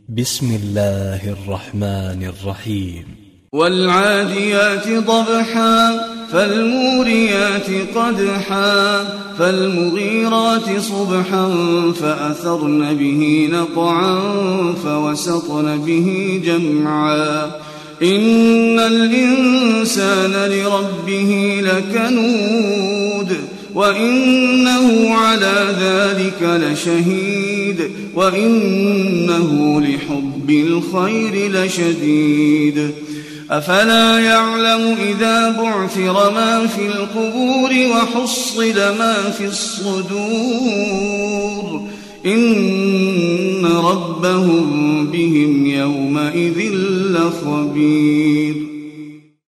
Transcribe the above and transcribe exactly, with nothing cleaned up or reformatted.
بسم الله الرحمن الرحيم. والعاديات ضبحا فالموريات قدحا فالمغيرات صبحا فأثرن به نقعا فوسطن به جمعا إن الإنسان لربه لكنود وإنه على ذلك لشهيد وإنه لحب الخير لشديد أفلا يعلم إذا بعثر ما في القبور وحصل ما في الصدور إن ربهم بهم يومئذ لخبير.